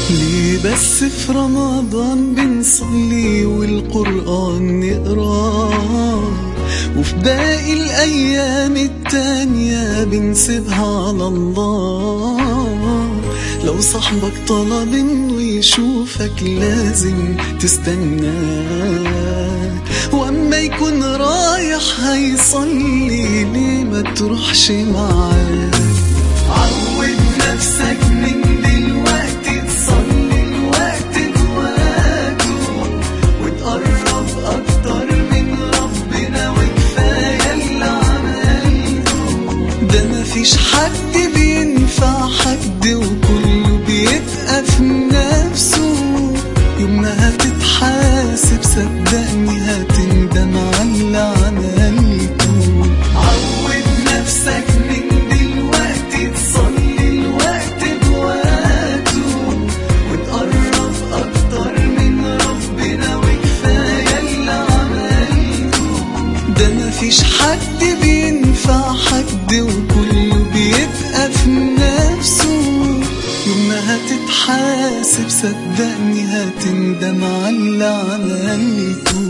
ليه بس في رمضان بنصلي والقرآن نقراه، وفي باقي الأيام التانية بنسيبها على الله؟ لو صاحبك طلب انه يشوفك لازم تستناه، واما يكون رايح هيصلي ليه ما تروحش معاه؟ عود نفسك من دلوقتي تصلي الوقت جواته، وتقرب اكتر من ربنا وكفاية اللي عملته. ده مفيش حد بينفع حد وكله بيبقى في نفسه، يوم ما هتتحاسب صدقني هتندم على اللي عملته. عود نفسك من دلوقتي تصلي الوقت جواته، وتقرب اكتر من ربنا وكفاية اللي عملته. ده مفيش حد بينفع حد وكله بيبقى في نفسه، يوم ما هتتحاسب صدقني هتندم على اللي عملته.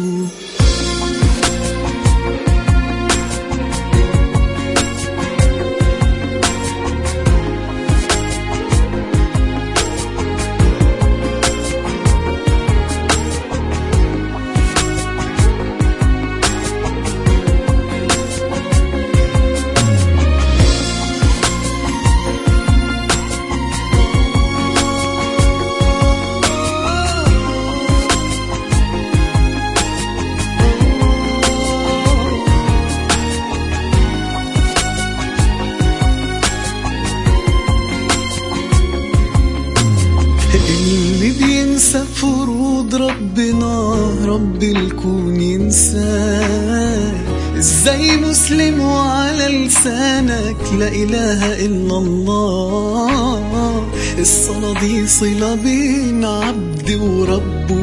اللي بينسى فروض ربنا رب الكون ينساه، ازاي مسلم وعلى لسانك لا اله الا الله؟ الصلاة دي صلة بين عبد وربه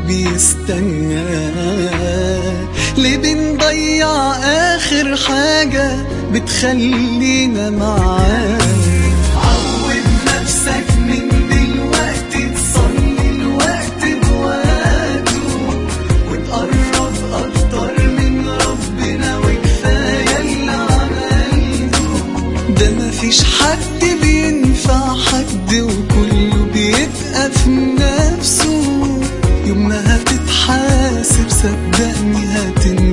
بيستناه، ليه بنضيع اخر حاجة بتخلينا معاه؟ عود نفسك من دلوقتي تصلي الوقت جواته، وتقرب اكتر من ربنا وكفاية اللي عملته. ده مفيش حد بينفع حد وكله بيبقى في نفسه، يوم ما هتتحاسب صدقني هتندم